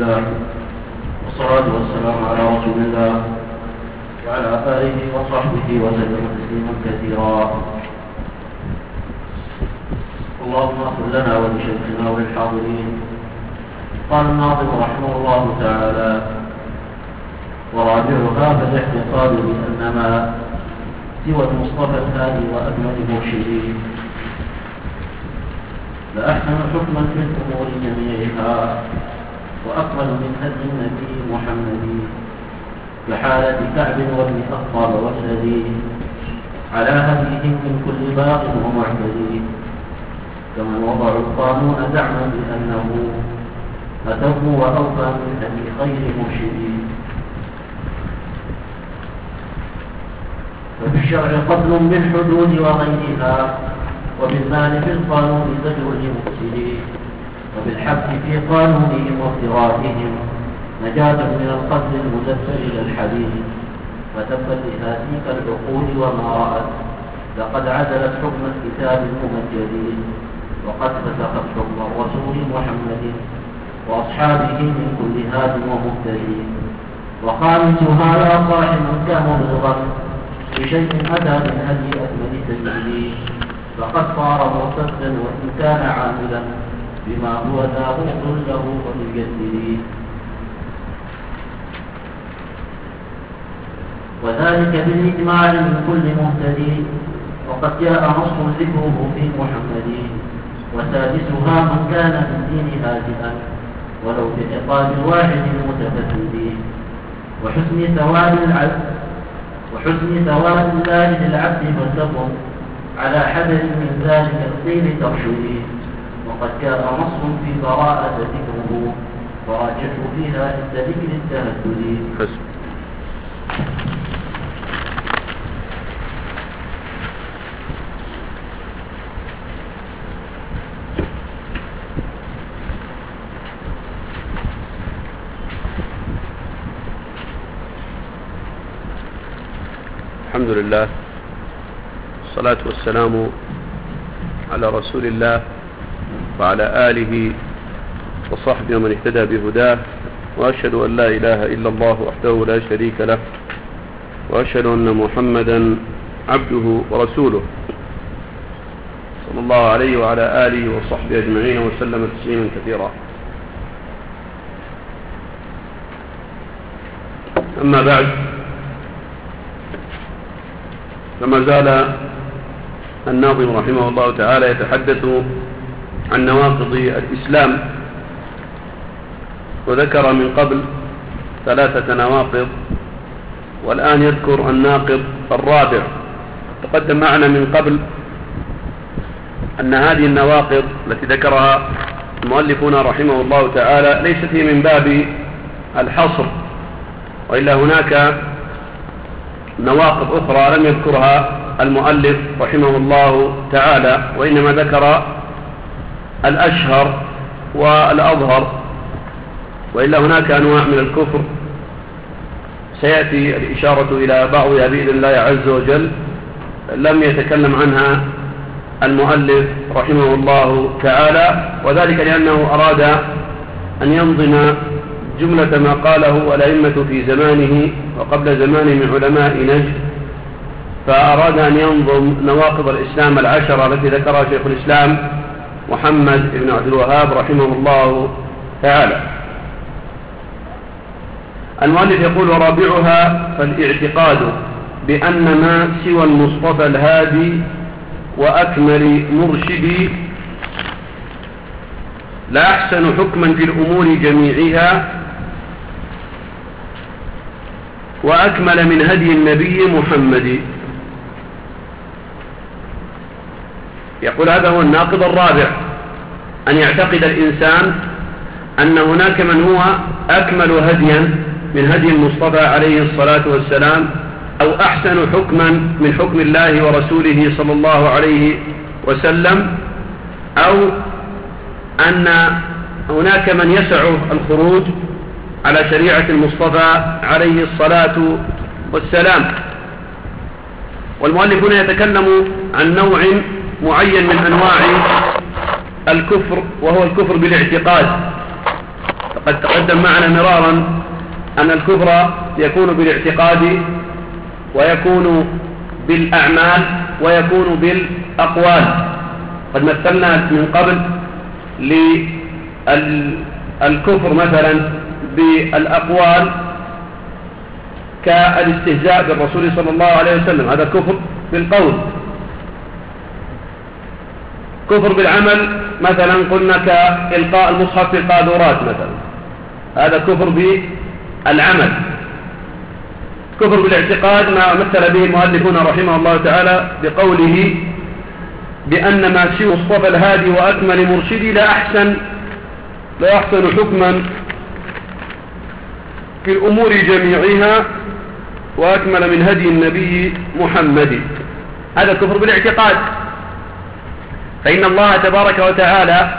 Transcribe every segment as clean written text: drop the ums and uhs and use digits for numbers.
الله والصلاة والسلام على رسول الله وعلى آله وصحبه وسلم تسليما كثيرا. اللهم اغفر لنا ولشيخنا وللحاضرين. قال الناظم رحمه الله تعالى: ورابعها فالاعتقاد بأنما سوى المصطفى الهادي وأكمل مرشدين لأحسن حكما في الأمور جميعها وأكمل من هدي النبي محمد كحالة كعب وابن أخطب والذي على هديهم من كل باق ومعتدي كمن وضعوا القانون زعما بأنه أتم وأوفى من هدي خير مرشدين. ففي الشرع قتل بالحدود وغيرها وبالمال في القانون زجر لمفسدين وبالحبس في قانونهم وافترائهم نجاة من القتل المدبر إلى الحديث فتبت لهاتيك العقول وما رأت لقد عدلت حكم الكتاب الممجد وقد فسخت حكم الرسول محمد وأصحابه من كل هاد ومهتدي. وخامسها لا صاحب كمبلغا بشيء أتى من هدي أكمل سيدي فقد صار مرتدا وإن كان عاملا بما هو داغوط له وليجدد وذلك بالإجماع من كل مهتدي وقد جاء نص ذكره في محمد. وسادسها من كان في الدين هادئا ولو بعقاب واحد متفتد وحسن ثواب الله للعبد فلتكن على حذر من ذلك القيل ترشدي. وقد جاء نص في براءة ذكره وراجح فيها عند ذكر التهدد. الحمد لله والصلاة والسلام على رسول الله وعلى آله وصحبه ومن اهتدى بهداه وأشهد أن لا إله إلا الله وحده لا شريك له وأشهد أن محمدا عبده ورسوله صلى الله عليه وعلى آله وصحبه أجمعين وسلم تسليما كثيرا. أما بعد، فما زال الناظم رحمه الله تعالى يتحدث عن نواقض الإسلام وذكر من قبل 3 نواقض والآن يذكر الناقض الرابع. تقدم معنا من قبل أن هذه النواقض التي ذكرها المؤلفون رحمه الله تعالى ليست هي من باب الحصر، وإلا هناك نواقض أخرى لم يذكرها المؤلف رحمه الله تعالى، وإنما ذكر الأشهر والأظهر، وإلا هناك أنواع من الكفر سيأتي الإشارة إلى بعضها بإذن الله عز وجل لم يتكلم عنها المؤلف رحمه الله تعالى، وذلك لأنه أراد أن ينظم جملة ما قاله الأئمة في زمانه وقبل زمانه من علماء نجد، فأراد أن ينظم نواقض الإسلام 10 التي ذكرها شيخ الإسلام محمد بن عبد الوهاب رحمه الله تعالى. المؤلف يقول: ورابعها فالاعتقاد بأن ما سوى المصطفى الهادي وأكمل مرشدي لا أحسن حكما في الأمور جميعها وأكمل من هدي النبي محمد. يقول هذا هو الناقض الرابع، أن يعتقد الإنسان أن هناك من هو أكمل هديا من هدي المصطفى عليه الصلاة والسلام أو أحسن حكما من حكم الله ورسوله صلى الله عليه وسلم، أو أن هناك من يسعه الخروج على شريعة المصطفى عليه الصلاة والسلام. والمؤلف هنا يتكلم عن نوع معين من أنواع الكفر، وهو الكفر بالاعتقاد. وقد تقدم معنا مرارا أن الكفر يكون بالاعتقاد ويكون بالأعمال ويكون بالأقوال. قد مثلنا من قبل للكفر مثلا بالأقوال كالاستهزاء بالرسول صلى الله عليه وسلم، هذا كفر بالقول. كفر بالعمل مثلا قلنا كإلقاء المصحف في القاذورات مثلا، هذا كفر بالعمل. كفر بالاعتقاد ما مثل به المؤلفون رحمه الله تعالى بقوله بأن ما سوى الصفى الهادي وأكمل مرشدي لا أحسن حكما في الأمور جميعها وأكمل من هدي النبي محمد. هذا كفر بالاعتقاد. فإن الله تبارك وتعالى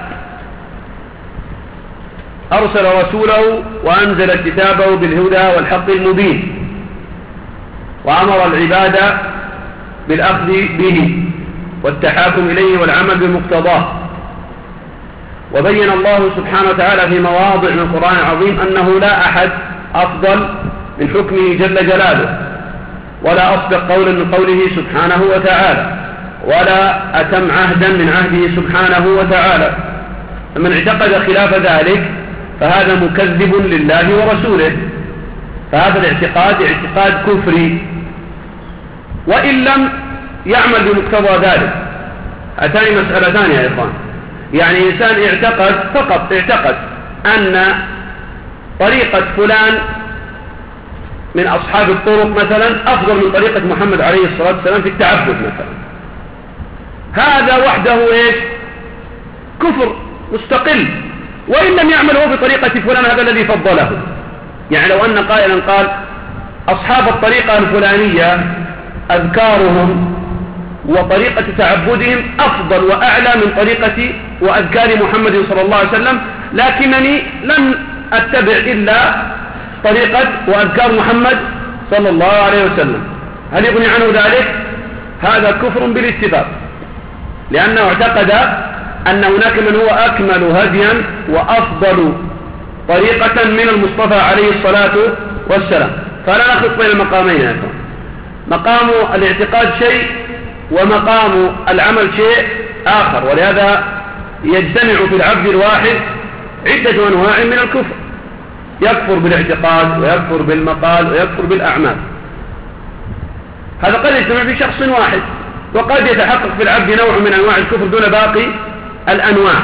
أرسل رسوله وأنزل كتابه بالهدى والحق المبين، وأمر العباد بالأخذ به والتحاكم إليه والعمل بمقتضاه. وبين الله سبحانه وتعالى في مواضع من القرآن العظيم أنه لا أحد أفضل من حكمه جل جلاله، ولا أصدق قولا من قوله سبحانه وتعالى، ولا أتم عهدا من عهده سبحانه وتعالى. فمن اعتقد خلاف ذلك فهذا مكذب لله ورسوله، فهذا الاعتقاد اعتقاد كفري وإن لم يعمل بمقتضى ذلك. هاتان مسألتان يا إخوان، يعني إنسان فقط اعتقد أن طريقة فلان من أصحاب الطرق مثلا أفضل من طريقة محمد عليه الصلاة والسلام في التعبد مثلا، هذا وحده كفر مستقل، وإن لم يعمل هو بطريقة فلان هذا الذي فضله. يعني لو أن قائلا قال أصحاب الطريقة الفلانية أذكارهم وطريقة تعبدهم أفضل وأعلى من طريقة وأذكار محمد صلى الله عليه وسلم، لكنني لم أتبع إلا طريقة وأذكار محمد صلى الله عليه وسلم، هل يغني عنه ذلك؟ هذا كفر بالاتفاق، لأنه اعتقد أن هناك من هو أكمل هديا وأفضل طريقة من المصطفى عليه الصلاة والسلام. فلا نخلط بين المقامين يا أخوان، مقام الاعتقاد شيء ومقام العمل شيء آخر، ولهذا يجتمع في العبد الواحد عدة أنواع من الكفر، يكفر بالاعتقاد ويكفر بالمقال ويكفر بالأعمال. هذا قد يجتمع في شخص واحد، وقد يتحقق في العبد نوع من أنواع الكفر دون باقي الأنواع.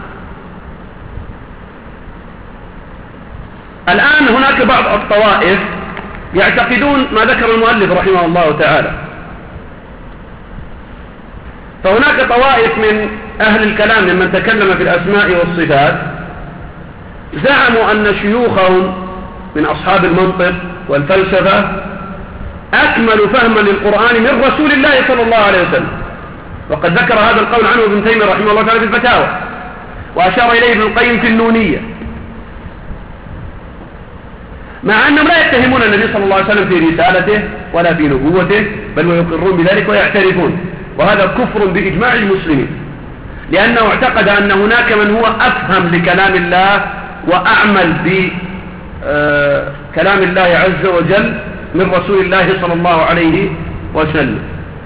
الآن هناك بعض الطوائف يعتقدون ما ذكر المؤلف رحمه الله تعالى. فهناك طوائف من أهل الكلام ممن تكلم في الأسماء والصفات زعموا أن شيوخهم من أصحاب المنطق والفلسفة أكمل فهما للقرآن من رسول الله صلى الله عليه وسلم، وقد ذكر هذا القول عنه ابن تيمية رحمه الله تعالى في الفتاوى، وأشار إليه ابن القيم في النونية، مع أنهم لا يتهمون النبي صلى الله عليه وسلم في رسالته ولا في نبوته، بل ويقرون بذلك ويعترفون، وهذا كفر بإجماع المسلمين، لأنه اعتقد أن هناك من هو أفهم لكلام الله وأعمل بكلام الله عز وجل من رسول الله صلى الله عليه وسلم.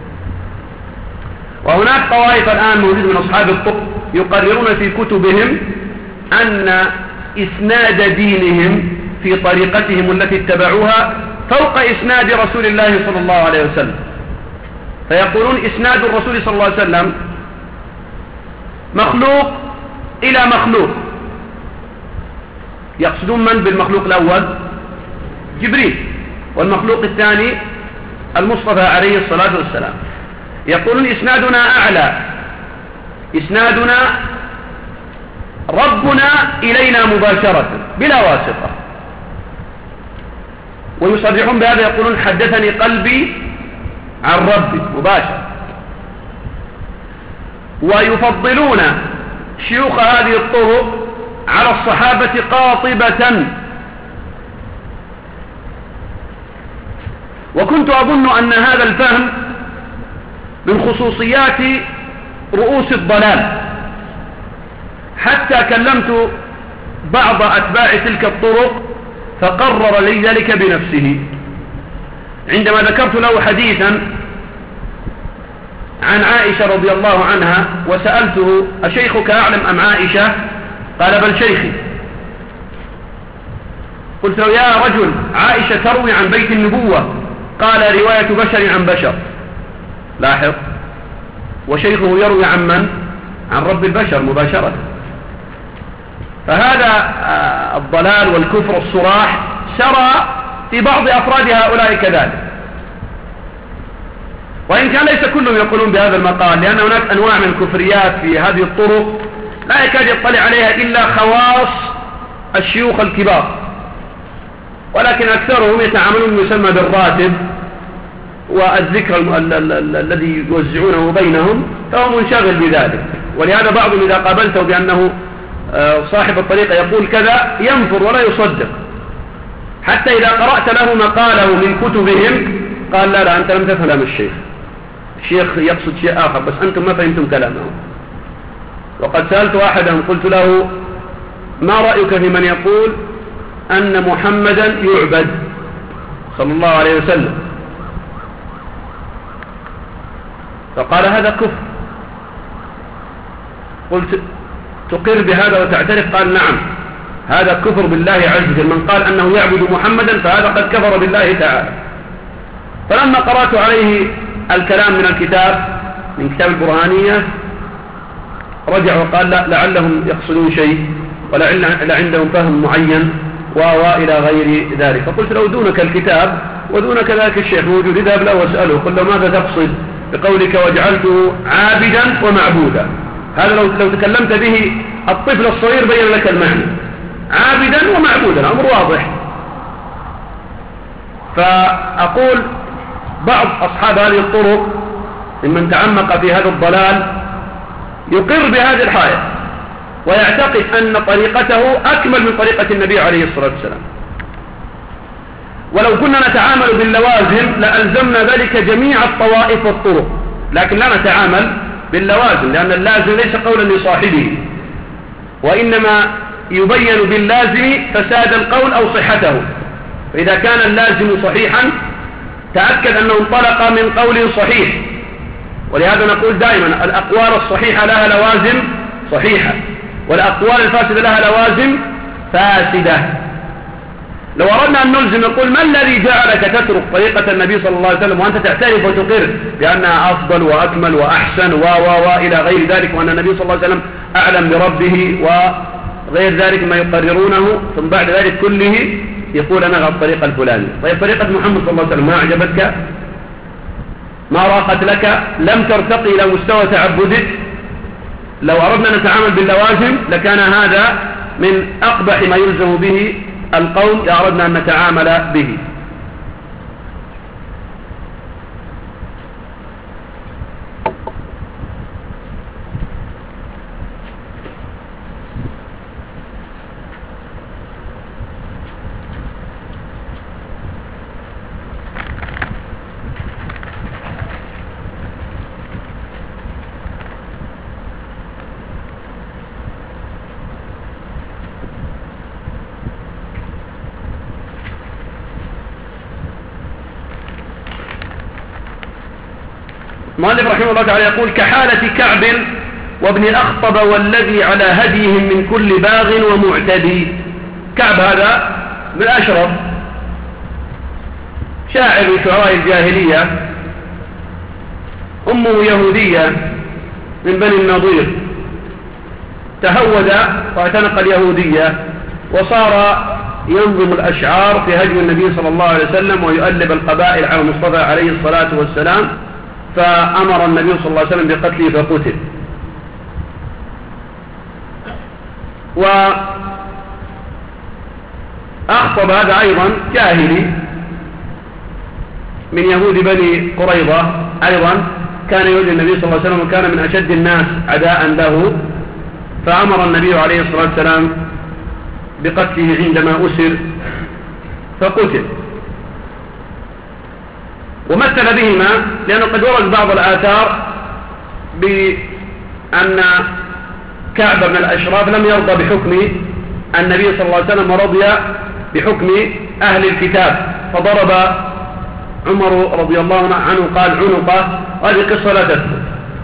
وهناك طوائف الآن موجود من أصحاب الطب يقررون في كتبهم أن إسناد دينهم في طريقتهم التي اتبعوها فوق إسناد رسول الله صلى الله عليه وسلم، فيقولون إسناد الرسول صلى الله عليه وسلم مخلوق إلى مخلوق. يقصدون من بالمخلوق الأول؟ جبريل، والمخلوق الثاني المصطفى عليه الصلاة والسلام. يقولون إسنادنا أعلى، إسنادنا ربنا إلينا مباشرة بلا واسطة، ويصرحون بهذا، يقولون حدثني قلبي عن ربي مباشرة. ويفضلون شيوخ هذه الطرق على الصحابة قاطبة. وكنت أظن أن هذا الفهم من خصوصيات رؤوس الضلال، حتى كلمت بعض أتباع تلك الطرق فقرر لي ذلك بنفسه. عندما ذكرت له حديثا عن عائشة رضي الله عنها وسألته: أشيخك أعلم أم عائشة؟ قال: بل شيخي. قلت له: يا رجل، عائشة تروي عن بيت النبوة. قال: رواية بشر عن بشر. لاحظ، وشيخه يروي عن من؟ عن رب البشر مباشرة. فهذا الضلال والكفر الصراح سرى في بعض أفراد هؤلاء كذلك، وإن كان ليس كلهم يقولون بهذا المقال، لأن هناك أنواع من الكفريات في هذه الطرق لا يكاد يطلع عليها إلا خواص الشيوخ الكبار، ولكن أكثرهم يتعاملون يسمى بالراتب والذكر الذي يوزعونه بينهم، فهو منشغل بذلك. ولهذا بعضهم إذا قابلته بأنه صاحب الطريقة يقول كذا ينفر ولا يصدق، حتى إذا قرأت له مقاله من كتبهم قال: لا أنت لم تفهم الشيخ يقصد شيء آخر، بس أنتم ما فهمتم كلامه. وقد سألت أحدهم قلت له: ما رأيك في من يقول أن محمدا يعبد صلى الله عليه وسلم؟ فقال: هذا كفر. قلت: تقر بهذا وتعترف؟ قال: نعم، هذا كفر بالله عز وجل. من قال أنه يعبد محمدا فهذا قد كفر بالله تعالى. فلما قرأت عليه الكلام من الكتاب، من كتاب البرهانية، رجع وقال: لا، لعلهم يقصدون شيء ولعل عندهم فهم معين وإلى غير ذلك. فقلت له: دونك الكتاب ودونك ذلك الشيخ موجود، اذهب له واسأله، قل له: ماذا تقصد بقولك وجعلته عابدا ومعبودا؟ هذا لو تكلمت به الطفل الصغير بين لك المعنى، عابدا ومعبودا، أمر واضح. فأقول بعض أصحاب هذه الطرق ممن تعمق في هذا الضلال يقر بهذه الحالة ويعتقد أن طريقته أكمل من طريقة النبي عليه الصلاة والسلام. ولو كنا نتعامل باللوازم لألزمنا ذلك جميع الطوائف والطرق، لكن لا نتعامل باللوازم، لأن اللازم ليس قولا لصاحبه، وإنما يبين باللازم فساد القول أو صحته. فإذا كان اللازم صحيحا تأكد أنه انطلق من قول صحيح. ولهذا نقول دائما: الأقوال الصحيحة لها لوازم صحيحة، والأقوال الفاسدة لها لوازم فاسدة. لو أردنا أن نلزم نقول: ما الذي جعلك تترك طريقة النبي صلى الله عليه وسلم وأنت تعترف وتقر بأنها أفضل وأكمل وأحسن إلى غير ذلك، وأن النبي صلى الله عليه وسلم أعلم بربه وغير ذلك ما يقررونه، ثم بعد ذلك كله يقول: أنا على الطريقة الفلانية. طيب طريقة محمد صلى الله عليه وسلم ما أعجبتك؟ ما راقت لك؟ لم ترتقي إلى مستوى تعبدك؟ لو أردنا نتعامل باللوازم لكان هذا من أقبح ما يلزم به القوم إذا أردنا أن نتعامل به. المؤلف رحمه الله تعالى يقول: كحالة كعب وابن الأخطب والذي على هديهم من كل باغ ومعتدي. كعب هذا من أشرف شاعر من شعراء الجاهلية، أمه يهودية من بني النضير، تهود واعتنق اليهودية وصار ينظم الأشعار في هدي النبي صلى الله عليه وسلم ويؤلب القبائل على المصطفى عليه الصلاة والسلام، فأمر النبي صلى الله عليه وسلم بقتله فقتل. وأخطب هذا أيضا جاهلي من يهود بني قريظة، أيضا كان يؤذي النبي صلى الله عليه وسلم وكان من أشد الناس عداء له، فأمر النبي عليه الصلاة والسلام بقتله عندما أسر فقتل. ومثل بهما لأنه قد ورد بعض الآثار بأن كعب بن الأشراف لم يرضى بحكم النبي صلى الله عليه وسلم ورضي بحكم أهل الكتاب، فضرب عمر رضي الله عنه قال عنقه، هذه قصة لا تثبت.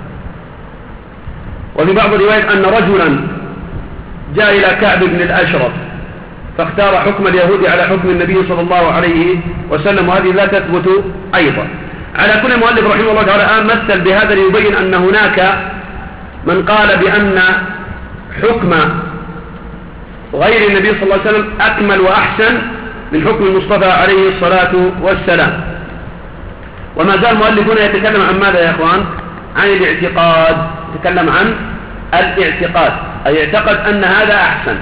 وفي بعض الروايات أن رجلا جاء إلى كعب بن الأشرف فاختار حكم اليهود على حكم النبي صلى الله عليه وسلم، وهذه لا تثبت أيضا. على كل مؤلف رحمه الله تعالى مثل بهذا ليبين أن هناك من قال بأن حكم غير النبي صلى الله عليه وسلم أكمل وأحسن من حكم المصطفى عليه الصلاة والسلام. وما زال المؤلف هنا يتكلم عن ماذا يا أخوان؟ عن الاعتقاد، يتكلم عن الاعتقاد، أي يعتقد أن هذا أحسن.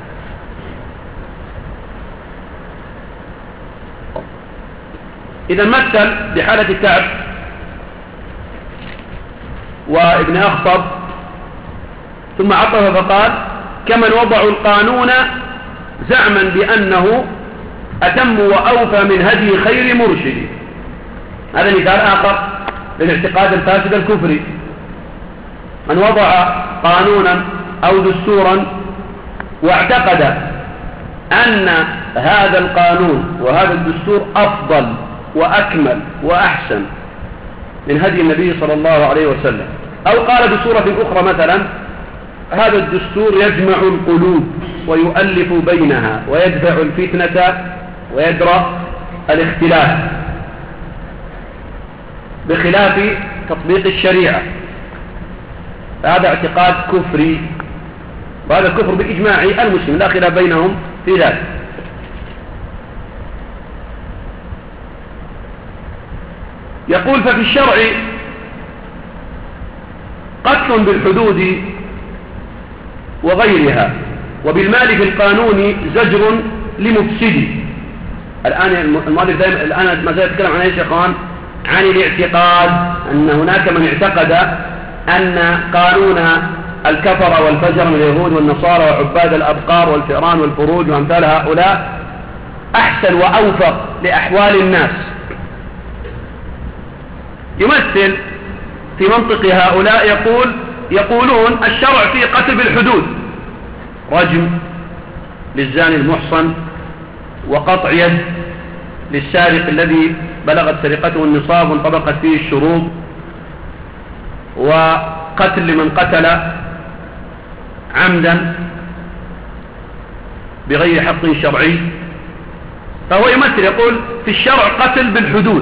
إذا مثل بحالة كعب وابن أخطب ثم عطف فقال كمن وضعوا القانون زعما بأنه أتم وأوفى من هدي خير مرشد. هذا مثال آخر للاعتقاد الفاسد الكفري. من وضع قانونا أو دستورا واعتقد أن هذا القانون وهذا الدستور أفضل وأكمل وأحسن من هدي النبي صلى الله عليه وسلم، أو قال بصورة أخرى مثلا هذا الدستور يجمع القلوب ويؤلف بينها ويدفع الفتنة ويدرأ الاختلاف بخلاف تطبيق الشريعة، هذا اعتقاد كفري، وهذا الكفر بإجماع المسلمين لا خلاف بينهم في ذلك. يقول ففي الشرع قتل بالحدود وغيرها، وبالمال في القانون زجر لمفسد. الآن المؤلف دائما الآن ما زال يتكلم عن ايش يا اخوان؟ عن الاعتقاد، أن هناك من اعتقد أن قانون الكفر والفجر من اليهود والنصارى وعباد الأبقار والفئران والفروج وأمثال هؤلاء أحسن وأوفق لأحوال الناس. يمثل في منطق هؤلاء يقولون الشرع فيه قتل بالحدود، رجم للزاني المحصن، وقطع يد للسارق الذي بلغت سرقته النصاب وانطبقت فيه الشروط، وقتل لمن قتل عمدا بغير حق شرعي. فهو يمثل يقول في الشرع قتل بالحدود،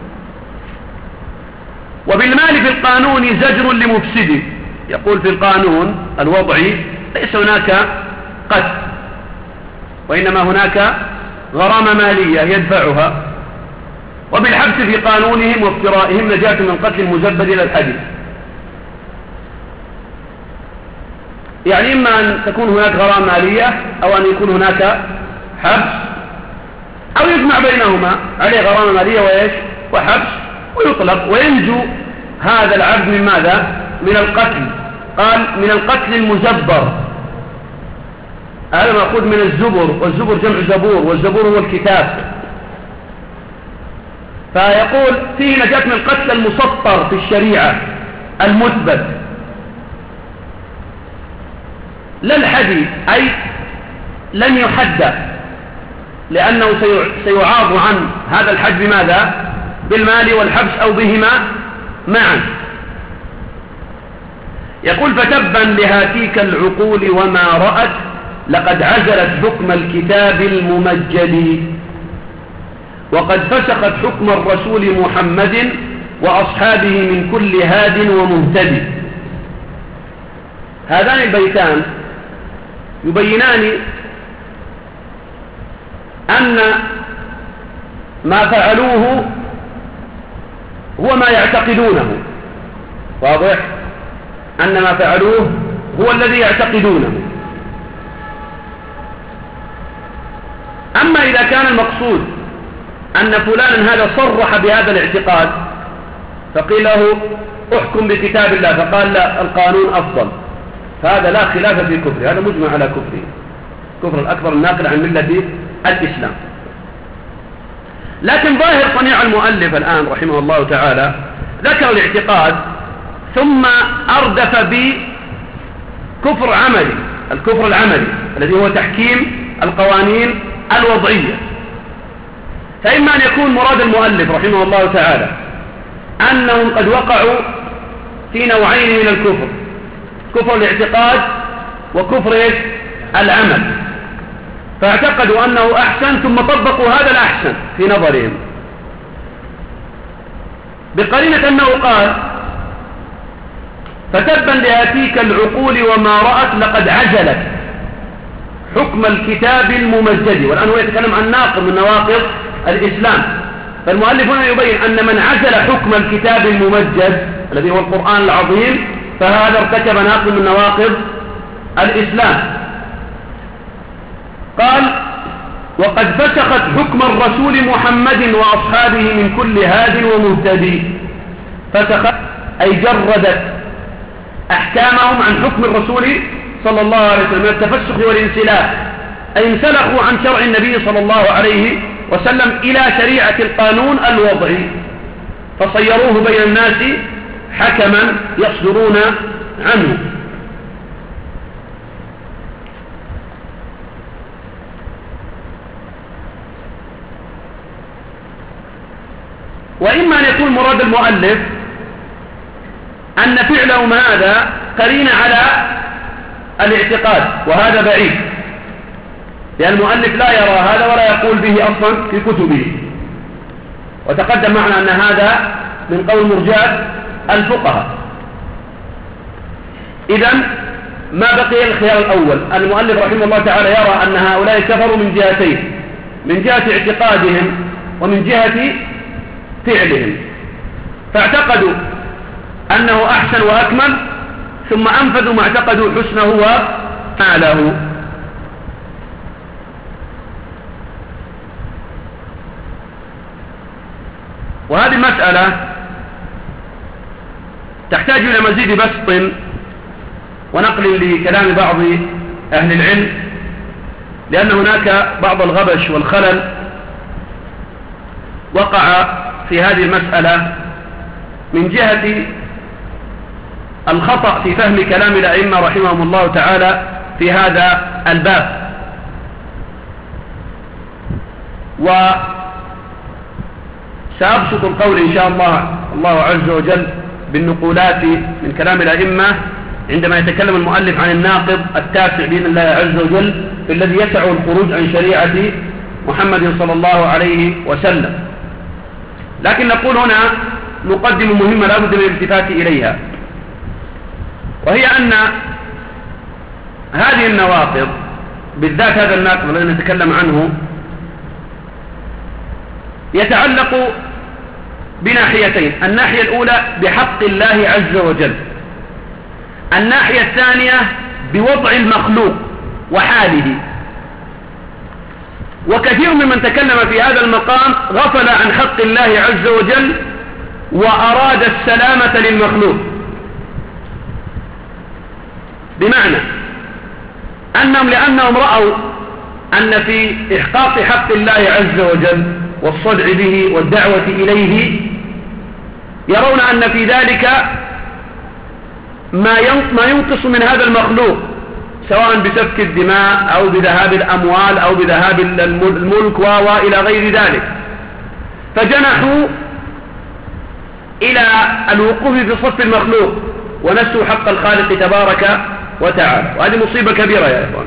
وبالمال في القانون زجر لمفسد. يقول في القانون الوضعي ليس هناك قتل، وإنما هناك غرامة مالية يدفعها، وبالحبس في قانونهم وافترائهم نجاة من قتل المزبد إلى الحديث. يعني إما أن تكون هناك غرامة مالية أو أن يكون هناك حبس، أو يجمع بينهما، عليه غرامة مالية وإيش وحبس ويطلق، وينجو هذا العبد من ماذا؟ من القتل. قال من القتل المزبر، هذا مأخوذ من الزبر، والزبر جمع زبور، والزبور هو الكتاب. فيقول فيه نجاة من القتل المسطر في الشريعة المثبت، لا الحدي، أي لن يحد، لأنه سيعاض عن هذا الحد بماذا؟ بالمال والحبس أو بهما معا. يقول فتبا لهاتيك العقول وما رأت، لقد عزلت حكم الكتاب الممجد، وقد فسخت حكم الرسول محمد وأصحابه من كل هاد ومهتد. هذان البيتان يبينان أن ما فعلوه هو ما يعتقدونه، واضح؟ أن ما فعلوه هو الذي يعتقدونه. أما إذا كان المقصود أن فلانا هذا صرح بهذا الاعتقاد فقيل له احكم بكتاب الله، فقال لا القانون أفضل، فهذا لا خلاف في كفره، هذا مجمع على كفره، كفر الأكبر الناقل عن ملة الإسلام. لكن ظاهر صنيع المؤلف الآن رحمه الله تعالى ذكر الاعتقاد ثم أردف بكفر عملي، الكفر العملي الذي هو تحكيم القوانين الوضعية. فإما أن يكون مراد المؤلف رحمه الله تعالى أنهم قد وقعوا في نوعين من الكفر، كفر الاعتقاد وكفر العمل، فاعتقدوا أنه أحسن ثم طبقوا هذا الأحسن في نظرهم، بقرينة أنه قال فتبا لهاتيك العقول وما رأت لقد عجلت حكم الكتاب الممجد. والآن هو يتكلم عن ناقض من نواقض الإسلام، فالمؤلف هنا يبين أن من عجل حكم الكتاب الممجد الذي هو القرآن العظيم فهذا ارتكب ناقض من نواقض الإسلام. قال وقد فسخت حكم الرسول محمد وأصحابه من كل هاد ومهتدي. فسخت أي جردت أحكامهم عن حكم الرسول صلى الله عليه وسلم من التفسخ والانسلاخ، أي انسلخوا عن شرع النبي صلى الله عليه وسلم إلى شريعة القانون الوضعي، فصيروه بين الناس حكما يصدرون عنه. وإما أن يكون مراد المؤلف أن فعلهم هذا قرين على الاعتقاد، وهذا بعيد، لأن المؤلف لا يرى هذا ولا يقول به أصلا في كتبه، وتقدم معنا أن هذا من قول مرجئة الفقهاء. إذن ما بقي الخيار الأول، المؤلف رحمه الله تعالى يرى أن هؤلاء كفروا من جهتين، من جهة اعتقادهم ومن جهة فعلهم، فاعتقدوا أنه أحسن وأكمل ثم أنفذوا ما اعتقدوا حسنه وأعلاه. وهذه المسألة تحتاج إلى مزيد بسط ونقل لكلام بعض أهل العلم، لأن هناك بعض الغبش والخلل وقع في هذه المسألة من جهة الخطأ في فهم كلام الأئمة رحمهم الله تعالى في هذا الباب. وسأبسط القول إن شاء الله عز وجل بالنقولات من كلام الأئمة عندما يتكلم المؤلف عن الناقض التاسع بإذن الله عز وجل الذي يسع الخروج عن شريعة محمد صلى الله عليه وسلم. لكن نقول هنا نقدم مهمة لا بد من الالتفات إليها، وهي أن هذه النواقض بالذات هذا الناقض الذي نتكلم عنه يتعلق بناحيتين، الناحية الأولى بحق الله عز وجل، الناحية الثانية بوضع المخلوق وحاله. وكثير ممن تكلم في هذا المقام غفل عن حق الله عز وجل وأراد السلامة للمخلوق، بمعنى أنهم لأنهم رأوا أن في إحقاق حق الله عز وجل والصدع به والدعوة إليه يرون أن في ذلك ما ينقص من هذا المخلوق، سواء بسفك الدماء أو بذهاب الأموال أو بذهاب الملك وإلى غير ذلك، فجنحوا إلى الوقوف في صف المخلوق ونسوا حق الخالق تبارك وتعالى، وهذه مصيبة كبيرة يا إخوان.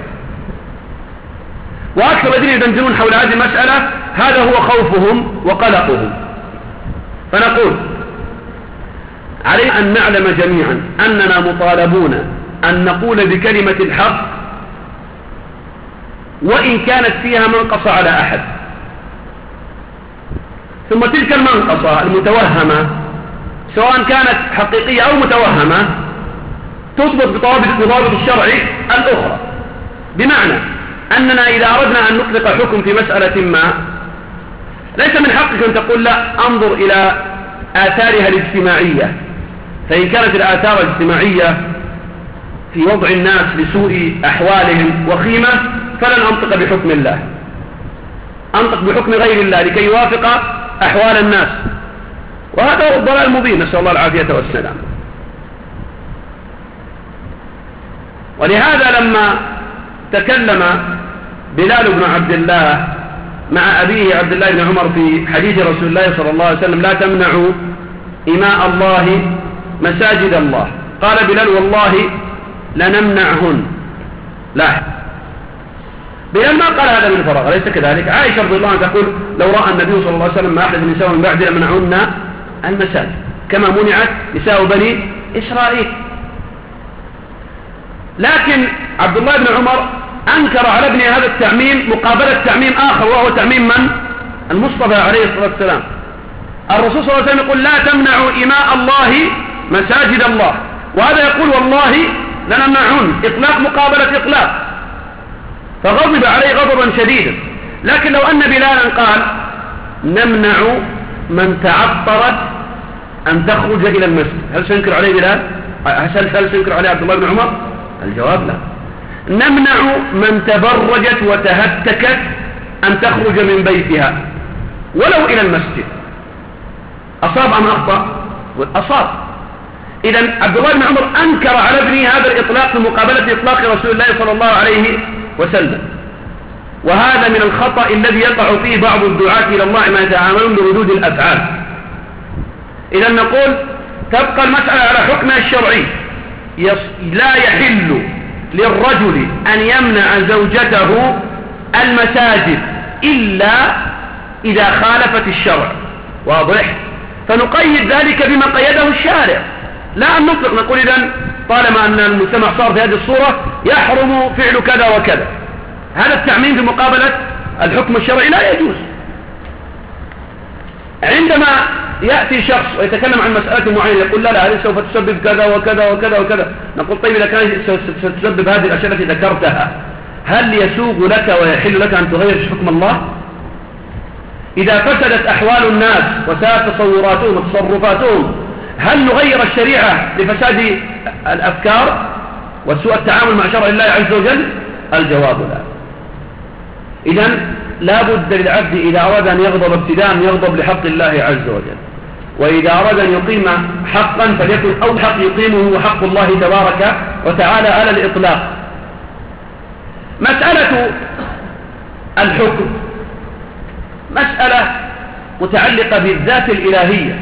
وأكثر الذين يدندنون حول هذه المسألة هذا هو خوفهم وقلقهم. فنقول علينا أن نعلم جميعا أننا مطالبون أن نقول بكلمة الحق وإن كانت فيها منقصة على أحد، ثم تلك المنقصة المتوهمة سواء كانت حقيقية أو متوهمة تضبط بضوابط الشرع الأخرى، بمعنى أننا إذا أردنا أن نطلق حكم في مسألة ما ليس من حقك أن تقول لا أنظر إلى آثارها الاجتماعية، فإن كانت الآثار الاجتماعية في وضع الناس لسوء أحوالهم وخيمة فلن أنطق بحكم الله، أنطق بحكم غير الله لكي يوافق أحوال الناس، وهذا هو الضلال المبين، نسأل الله العافية والسلام. ولهذا لما تكلم بلال بن عبد الله مع أبيه عبد الله بن عمر في حديث رسول الله صلى الله عليه وسلم لا تمنعوا إماء الله مساجد الله، قال بلال والله لنمنعهن. لا، بلال ما قال هذا من فراغ، ليس كذلك. عائشة رضي الله عنها تقول لو رأى النبي صلى الله عليه وسلم ما أحدث النساء من بعد لمنعهن المساجد كما منعت نساء بني إسرائيل. لكن عبد الله بن عمر أنكر على ابنه هذا التعميم مقابلة تعميم آخر، وهو تعميم من؟ المصطفى عليه الصلاة والسلام. الرسول صلى الله عليه وسلم يقول لا تمنعوا إماء الله مساجد الله، وهذا يقول والله لنمنعهن، إطلاق مقابلة إطلاق، فغضب عليه غضبا شديدا. لكن لو أن بلالا قال نمنع من تعطرت أن تخرج إلى المسجد، هل سينكر عليه بلال؟ هل سينكر عليه عبد الله بن عمر؟ الجواب لا. نمنع من تبرجت وتهتكت أن تخرج من بيتها ولو إلى المسجد. أصاب أم أخطأ؟ أصاب. إذن عبد الله بن عمر أنكر على ابنه هذا الإطلاق في مقابلة إطلاق رسول الله صلى الله عليه وسلم، وهذا من الخطأ الذي يقع فيه بعض الدعاة إلى الله ما يتعاملون بردود الأفعال. إذن نقول تبقى المسألة على حكمها الشرعي، لا يحل للرجل أن يمنع زوجته المساجد إلا إذا خالفت الشرع، واضح؟ فنقيد ذلك بما قيده الشارع، لا أن نطلق نقول إذن طالما أن المجتمع صار في هذه الصورة يحرم فعل كذا وكذا. هذا التعميم بمقابلة الحكم الشرعي لا يجوز. عندما يأتي شخص ويتكلم عن مسألة معينة يقول لا هذه سوف تسبب كذا وكذا وكذا وكذا، نقول طيب إذا كانت ستسبب هذه الأشياء التي ذكرتها هل يسوغ لك ويحل لك أن تغير حكم الله؟ إذا فسدت أحوال الناس وساءت تصوراتهم وتصرفاتهم هل نغير الشريعة لفساد الأفكار وسوء التعامل مع شرع الله عز وجل؟ الجواب لا. إذن لا بد للعبد إذا أراد أن يغضب ابتداء يغضب لحق الله عز وجل، وإذا أراد أن يقيم حقا فليكن أول حق يقيمه هو حق الله تبارك وتعالى على الإطلاق. مسألة الحكم مسألة متعلقة بالذات الإلهية،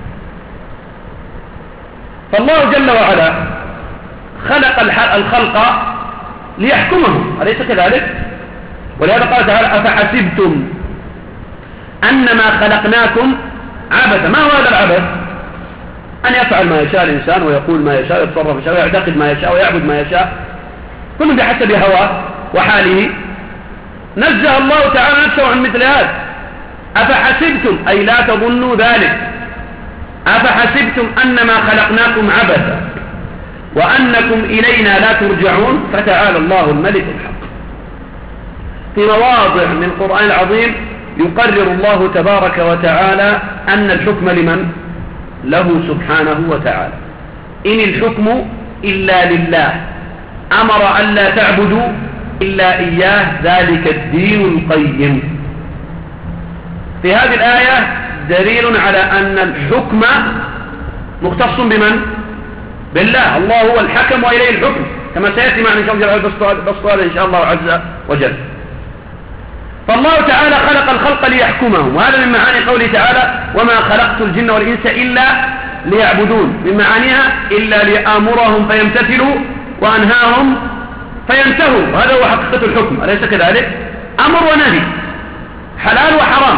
فالله جل وعلا خلق الخلق ليحكمهم، أليس كذلك؟ ولهذا قال تعالى أفحسبتم أنما خلقناكم عبثا. ما هو هذا العبث؟ أن يفعل ما يشاء الإنسان ويقول ما يشاء ويتصرف ما يشاء ويعتقد ما يشاء ويعبد ما يشاء، كل بحسب هواه وحاله. نزه الله تعالى نفسه عن مثل هذا. أفحسبتم أي لا تظنوا ذلك، أفحسبتم أنما خلقناكم عبثا وأنكم إلينا لا ترجعون فتعالى الله الملك الحق. في مواضع من القرآن العظيم يقرر الله تبارك وتعالى أن الحكم لمن؟ له سبحانه وتعالى. إن الحكم إلا لله، أمر أن لا تعبدوا إلا إياه، ذلك الدين القيم. في هذه الآية دليل على أن الحكم مختص بمن؟ بالله. الله هو الحكم وإليه الحكم، كما سيأتي معنا إن شاء الله بالصلاة إن شاء الله عز وجل. فالله تعالى خلق الخلق ليحكمهم، وهذا من معاني قوله تعالى وما خلقت الجن والإنس إلا ليعبدون، من معانيها إلا ليأمرهم فيمتثلوا وأنهاهم فينتهوا، وهذا هو حقيقة الحكم، أليس كذلك؟ أمر ونهي، حلال وحرام.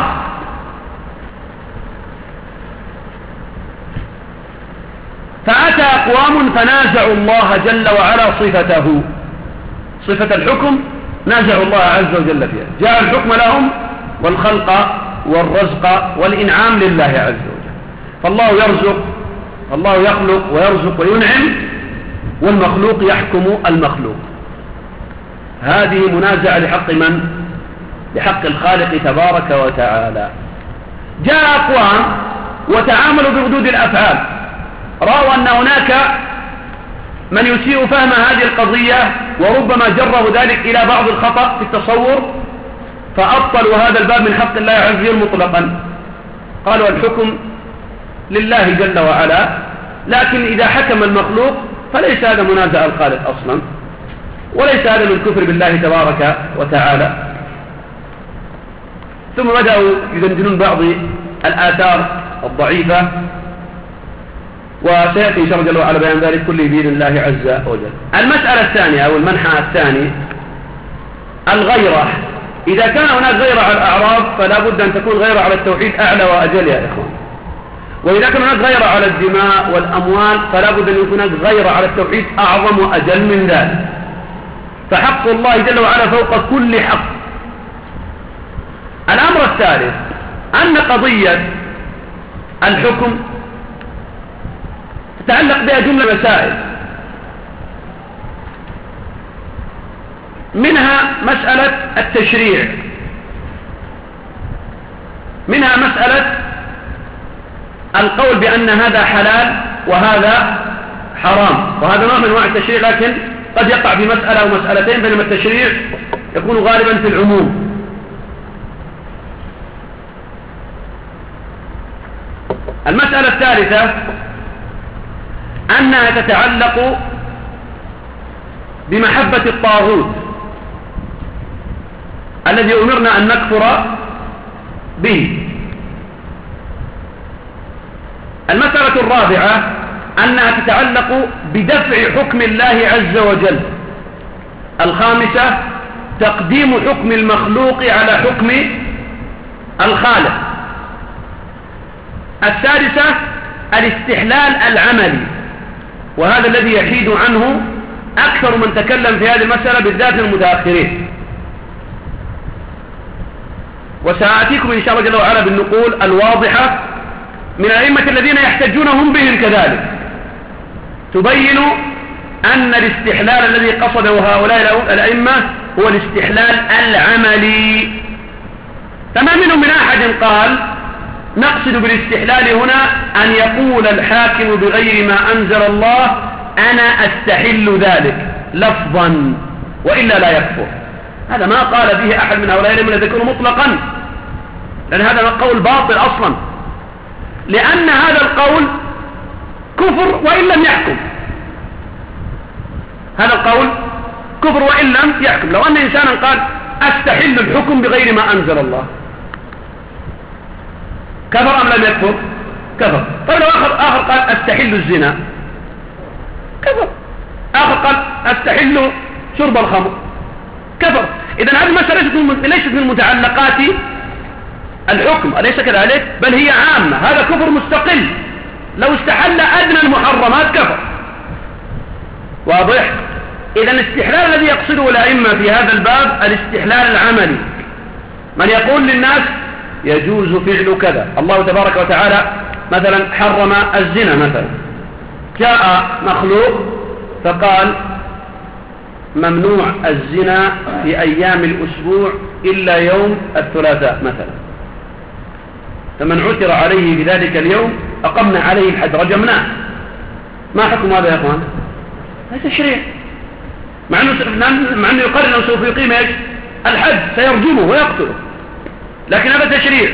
فأتى أقوام فنازعوا الله جل وعلا صفته، صفة الحكم نازعوا الله عز وجل فيها، جاء الحكم لهم والخلق والرزق والإنعام لله عز وجل. فالله يرزق، الله يخلق ويرزق وينعم، والمخلوق يحكم المخلوق. هذه منازعة لحق من؟ لحق الخالق تبارك وتعالى. جاء أقوام وتعاملوا بردود الأفعال، رأوا أن هناك من يسيء فهم هذه القضية وربما جره ذلك إلى بعض الخطأ في التصور، فأبطلوا هذا الباب من حق الله عز وجل مطلقا. قالوا الحكم لله جل وعلا، لكن إذا حكم المخلوق فليس هذا منازع الخالق أصلا، وليس هذا من كفر بالله تبارك وتعالى. ثم بدأوا يدندنون بعض الآثار الضعيفة، وسيأتي إن شاء الله جل وعلا بيان ذلك كله بإذن الله عز وجل. المسألة الثانية أو المنحى الثاني الغيرة. إذا كان هناك غيرة على الأعراض فلا بد أن تكون غيرة على التوحيد أعلى وأجل يا إخوان، وإذا كان هناك غيرة على الدماء والأموال فلا بد أن يكون هناك غيرة على التوحيد أعظم وأجل من ذلك. فحق الله جل وعلا فوق كل حق. الأمر الثالث أن قضية الحكم تتعلق بها جملة مسائل، منها مسألة التشريع، منها مسألة القول بأن هذا حلال وهذا حرام، وهذا نوع من أنواع التشريع، لكن قد يقع في مسألة أو مسألتين، بينما التشريع يكون غالبا في العموم. المسألة الثالثة أنها تتعلق بمحبة الطاغوت الذي أمرنا أن نكفر به. المسألة الرابعة أنها تتعلق بدفع حكم الله عز وجل. الخامسة تقديم حكم المخلوق على حكم الخالق. السادسة الاستحلال العملي، وهذا الذي يحيد عنه أكثر من تكلم في هذه المسألة بالذات المتأخرين، وسآتيكم إن شاء الله جل وعلا بالنقول الواضحة من الأئمة الذين يحتجون هم بهم كذلك، تبين أن الاستحلال الذي قصده هؤلاء الأئمة هو الاستحلال العملي. فما منهم من أحد قال نقصد بالاستحلال هنا أن يقول الحاكم بغير ما أنزل الله أنا أستحل ذلك لفظا وإلا لا يكفر. هذا ما قال به أحد من هؤلاء الذين ذكروا مطلقا، لأن هذا قول باطل أصلا، لأن هذا القول كفر وإن لم يحكم. هذا القول كفر وإن لم يحكم. لو أن إنسانا قال أستحل الحكم بغير ما أنزل الله، كفر أم لم يكفر؟ كفر. طيب لو آخر قال أستحل الزنا، كفر. آخر قال أستحل شرب الخمر، كفر. إذن هذه المسألة ليست من متعلقات الحكم، أليس كذلك؟ بل هي عامة. هذا كفر مستقل، لو استحل أدنى المحرمات كفر. واضح؟ إذن الاستحلال الذي يقصده الأئمة في هذا الباب الاستحلال العملي، من يقول للناس يجوز فعل كذا. الله تبارك وتعالى مثلا حرم الزنا مثلا، جاء مخلوق فقال ممنوع الزنا في أيام الأسبوع إلا يوم الثلاثاء مثلا، فمن عثر عليه بذلك اليوم أقمنا عليه الحد رجمناه. ما حكم هذا يا أخوان؟ هذا تشريع، مع أنه يقرر أنه سوف يقيم الحد، سيرجمه ويقتله، لكن هذا تشريع.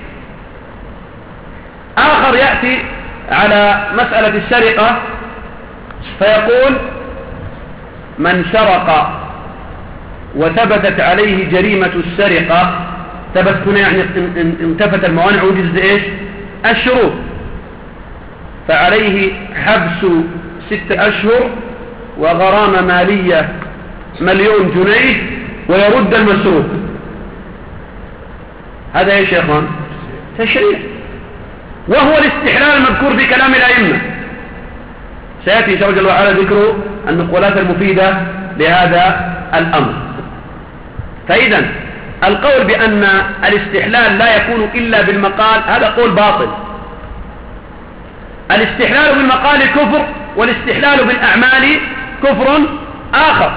آخر يأتي على مسألة السرقة فيقول من سرق وثبتت عليه جريمة السرقة، ثبت هنا يعني انتفت الموانع وجزء ايش؟ الشروط، فعليه حبس 6 أشهر وغرامة مالية 1,000,000 جنيه ويرد المسروق. هذا ايش يا اخوان؟ تشريع، وهو الاستحلال المذكور في كلام الأئمة. سيأتي إن شاء الله جل وعلا ذكر النقولات المفيدة لهذا الأمر. فإذا القول بأن الاستحلال لا يكون إلا بالمقال هذا قول باطل. الاستحلال بالمقال كفر، والاستحلال بالأعمال كفر آخر.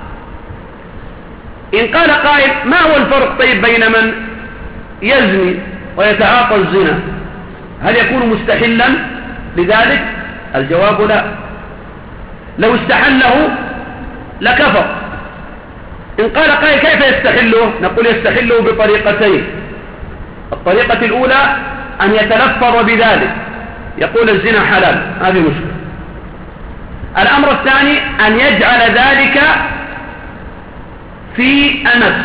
إن قال قائل ما هو الفرق طيب بين من يزني ويتعاطى الزنا، هل يكون مستحلا لذلك؟ الجواب لا. لو استحله لكفر. إن قال قائل كيف يستحله؟ نقول يستحله بطريقتين. الطريقة الأولى أن يتلفظ بذلك، يقول الزنا حلال، هذه مشكلة. الأمر الثاني أن يجعل ذلك في النفس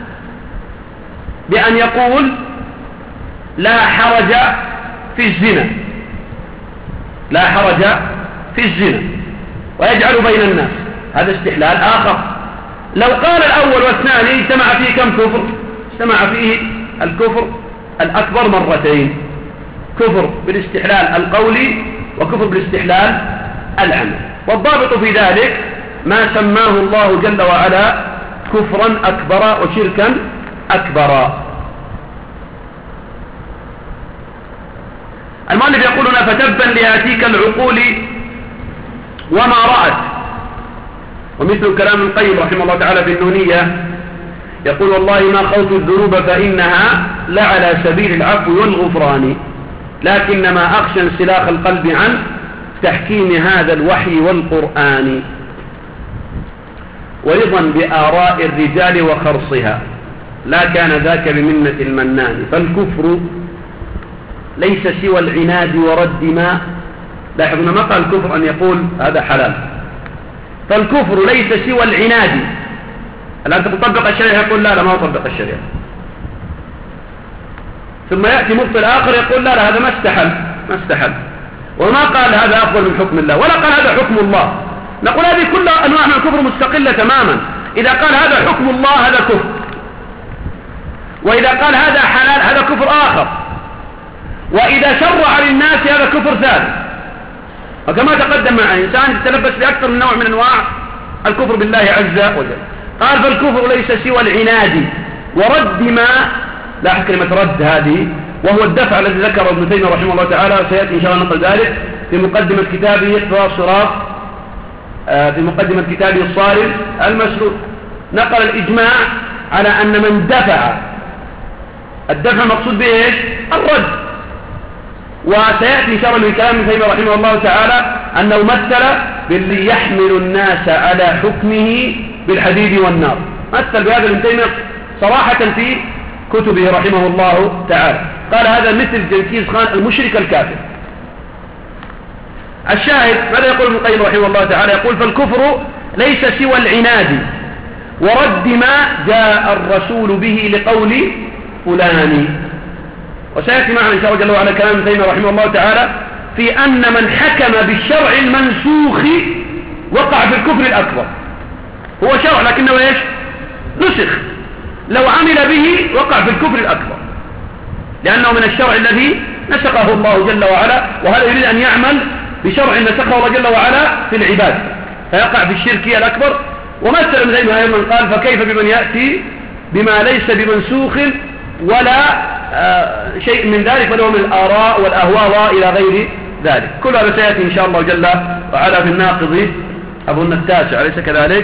بأن يقول لا حرج في الزنا، لا حرج في الزنا، ويجعل بين الناس، هذا استحلال آخر. لو قال الأول والثاني اجتمع فيه كم كفر؟ اجتمع فيه الكفر الأكبر مرتين، كفر بالاستحلال القولي وكفر بالاستحلال العمل. والضابط في ذلك ما سماه الله جل وعلا كفرا أكبر وشركا أكبر. المؤلف يقول هنا فتبا لآتيك العقول وما رأت. ومثل كلام ابن القيم رحمه الله تعالى في النونية يقول والله ما خوت الذنوب فإنها لعلى سبيل العفو والغفران، لكنما أخشى انسلاخ القلب عن تحكيم هذا الوحي والقرآن، ورضا بآراء الرجال وخرصها لا كان ذاك بمنة المنان. فالكفر ليس سوى العناد ورد ما، لاحظنا ما قال الكفر أن يقول هذا حلال، فالكفر ليس سوى العناد. الآن تطبق الشريعة يقول لا ما أطبق الشريعة، ثم يأتي مبطل آخر يقول لا هذا ما استحل، وما قال هذا أفضل من حكم الله ولا قال هذا حكم الله. نقول هذه كل أنواع من الكفر مستقلة تماما. إذا قال هذا حكم الله هذا كفر، وإذا قال هذا حلال هذا كفر آخر، وإذا شرع للناس هذا كفر ثالث. وكما تقدم مع إنسان يتلبس بأكثر من نوع من أنواع الكفر بالله عز وجل. قال فالكفر ليس سوى العناد ورد ما، لاحظ كلمة رد هذه، وهو الدفع الذي ذكره ابن تيمية رحمه الله تعالى، وسيأتي إن شاء الله نقل ذلك في مقدمة كتابه إقراء الصراط، في مقدمة كتابه الصارم المسلول، نقل الإجماع على أن من دفع، الدفع مقصود به إيش؟ الرد. وسيأتي إن شاء الله من كلام ابن تيمية رحمه الله تعالى أنه مثل باللي يحمل الناس على حكمه بالحديد والنار، مثل بهذا ابن تيمية صراحة في كتبه رحمه الله تعالى، قال هذا مثل جنكيز خان المشرك الكافر. الشاهد ماذا يقول ابن القيم رحمه الله تعالى؟ يقول فالكفر ليس سوى العناد ورد ما جاء الرسول به لقول فلان. وسيأتي معنا إن شاء الله جل وعلا كلام ابن تيمية رحمه الله تعالى في أن من حكم بالشرع المنسوخ وقع في الكفر الأكبر. هو شرع لكنه إيش؟ نسخ، لو عمل به وقع في الكفر الأكبر، لأنه من الشرع الذي نسخه الله جل وعلا، وهذا يريد أن يعمل بشرع نسخه الله جل وعلا في العباد فيقع في الشرك الأكبر. ومثل ابن تيمية أيضا قال فكيف بمن يأتي بما ليس بمنسوخ ولا شيء من ذلك، بل هو من الآراء والأهواء إلى غير ذلك. كل هذا سيأتي إن شاء الله جل وعلا في الناقض أظن التاسع، أليس كذلك؟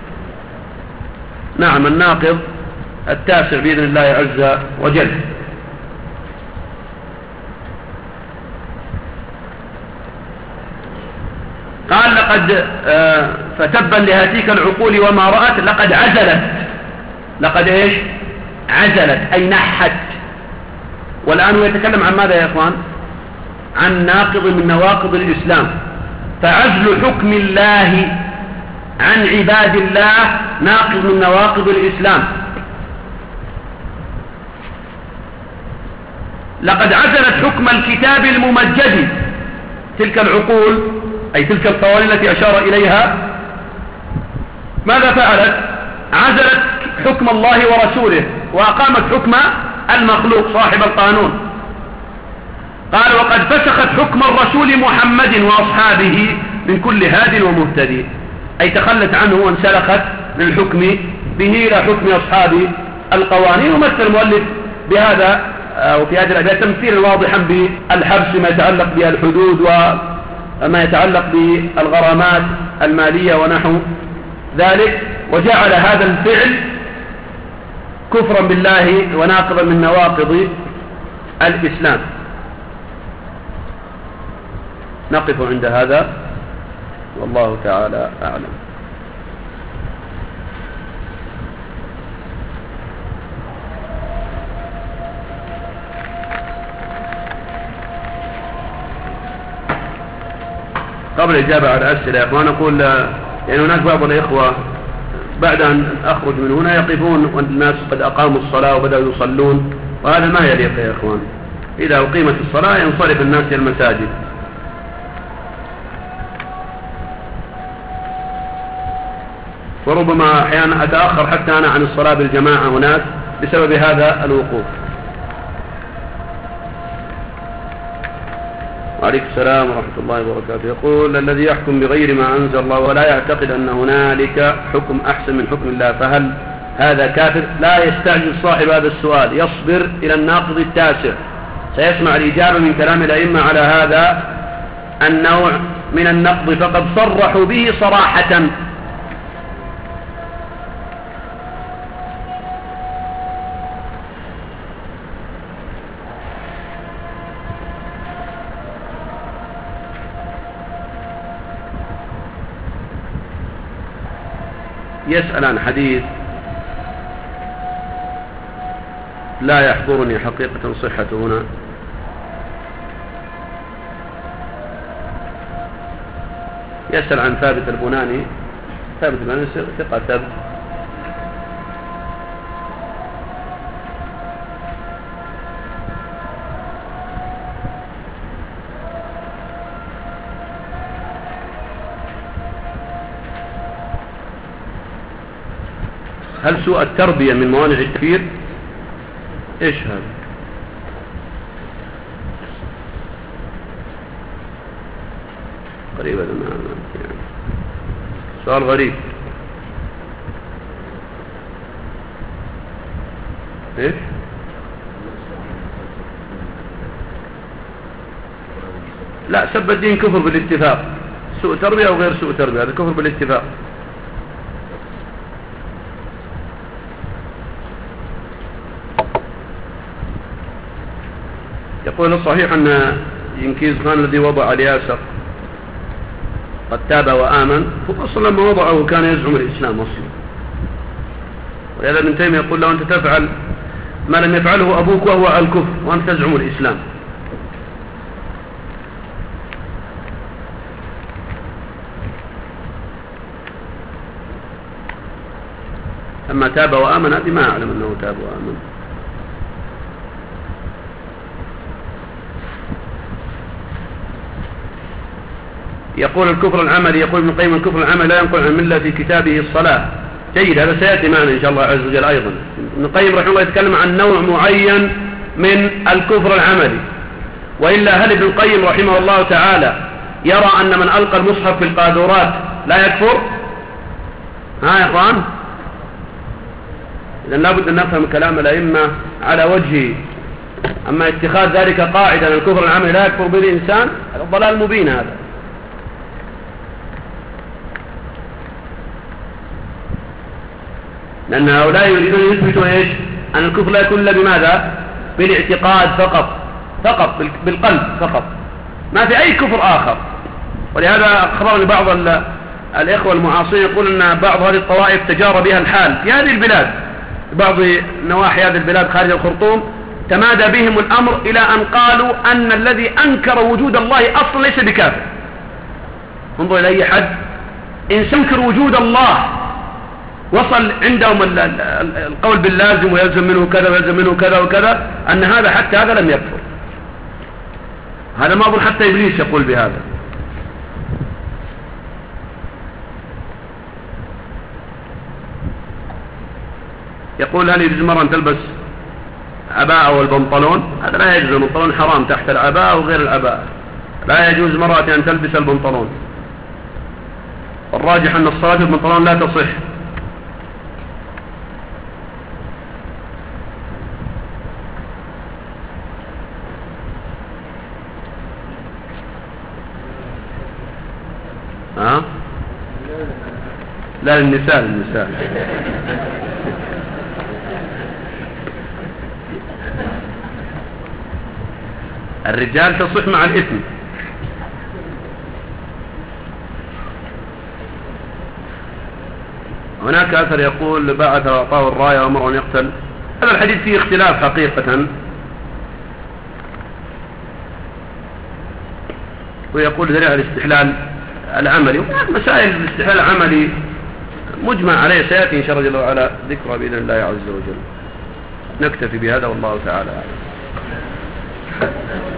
نعم الناقض التاسع بإذن الله عز وجل. قال لقد فتبا لهاتيك العقول وما رأت، لقد عزلت، لقد ايش؟ عزلت أي نحت. والآن هو يتكلم عن ماذا يا إخوان؟ عن ناقض من نواقض الإسلام. فعزل حكم الله عن عباد الله ناقض من نواقض الإسلام. لقد عزلت حكم الكتاب الممجد، تلك العقول أي تلك القوانين التي أشار إليها ماذا فعلت؟ عزلت حكم الله ورسوله وأقامت حكم المخلوق صاحب القانون. قال وقد فسخت حكم الرسول محمد وأصحابه من كل هاد ومهتدي، أي تخلت عنه وانسلخت من الحكم به إلى حكم أصحاب القوانين. ومثل المؤلف بهذا وفي هذه الأبيات تمثيلا واضحا بالحبس ما يتعلق بالحدود وما يتعلق بالغرامات المالية ونحو ذلك، وجعل هذا الفعل كفرا بالله وناقضا من نواقض الإسلام. نقف عند هذا والله تعالى أعلم. قبل الإجابة على الأسئلة يا أخوان، نقول يعني هناك بعض الإخوة بعد أن أخرج من هنا يقفون والناس قد أقاموا الصلاة وبدأوا يصلون، وهذا ما يليق يا إخوان. إذا أقيمت الصلاة ينصرف الناس إلى المساجد. وربما أحيانا أتأخر حتى أنا عن الصلاة بالجماعة هناك بسبب هذا الوقوف. وعليكم السلام ورحمة الله وبركاته. يقول: الذي يحكم بغير ما أنزل الله ولا يعتقد أن هنالك حكم أحسن من حكم الله فهل هذا كافر؟ لا يستعجل صاحب هذا السؤال، يصبر إلى الناقض التاسع، سيسمع الإجابة من كلام الأئمة على هذا النوع من النقض، فقد صرحوا به صراحة. يسأل عن حديث لا يحضرني حقيقة صحته هنا. يسأل عن ثابت البناني. ثابت البناني ثقة ثابت. هل سوء التربية من موانع التكفير؟ ايش هذا؟ غريب هذا، يعني سؤال غريب. ايش؟ لا، سب الدين كفر بالاتفاق. سوء تربية او غير سوء تربية، هذا كفر بالاتفاق. يقول: الصحيح أن ينكيز خان الذي وضع الياسر قد تاب وآمن، فأصلا لما وضعه كان يزعم الإسلام أصلا، ولهذا ابن تيمية يقول له: أنت تفعل ما لم يفعله أبوك وهو الكفر وأنت تزعم الإسلام. أما تاب وآمن هذه ما أعلم أنه تاب وآمن. يقول: الكفر العملي، يقول ابن القيم: الكفر العملي لا ينقل عن الملة في كتابه الصلاة. جيد، هذا سيأتي معنا إن شاء الله عز وجل. أيضا ابن القيم رحمه الله يتكلم عن نوع معين من الكفر العملي. وإلا هل ابن القيم رحمه الله تعالى يرى أن من ألقى المصحف في القاذورات لا يكفر؟ ها يا أخوان؟ إذن لابد أن نفهم كلام الأئمة على وجهه. أما اتخاذ ذلك قاعدة أن الكفر العملي لا يكفر به الإنسان، هذا ضلال مبين. هذا لأن هؤلاء يريدون يثبتوا إيش؟ أن الكفر لا يكون إلا بماذا؟ بالاعتقاد فقط بالقلب فقط، ما في أي كفر آخر. ولهذا أخبرني بعض الإخوة المعاصرين يقول أن بعض هذه الطوائف تجار بها الحال في هذه البلاد، بعض نواحي هذه البلاد خارج الخرطوم، تمادى بهم الأمر إلى أن قالوا أن الذي أنكر وجود الله أصلا ليس بكافر. انظر إلى أي حد إن سنكر وجود الله وصل عندهم القول باللازم ويلزم منه كذا ويلزم منه كذا وكذا، أن هذا حتى هذا لم يكفر. هذا ما أظن حتى إبليس يقول بهذا. يقول: هل يجوز المرأة أن تلبس عباءة والبنطلون؟ هذا لا يجوز، البنطلون حرام تحت العباءة وغير العباءة، لا يجوز المرأة أن تلبس البنطلون. والراجح أن الصلاة بالبنطلون لا تصح. ها؟ لا، للنساء. الرجال تصح مع الإثم. هناك أثر يقول: بعث وأعطاه الراية وأمر أن يقتل. هذا الحديث فيه اختلاف حقيقة، ويقول دليل الاستحلال العملي. وهناك مسائل الاستحلال العملي مجمع عليه سيأتي إن شاء الله جل وعلا ذكرى بإذن الله عز وجل. نكتفي بهذا والله تعالى أعلم.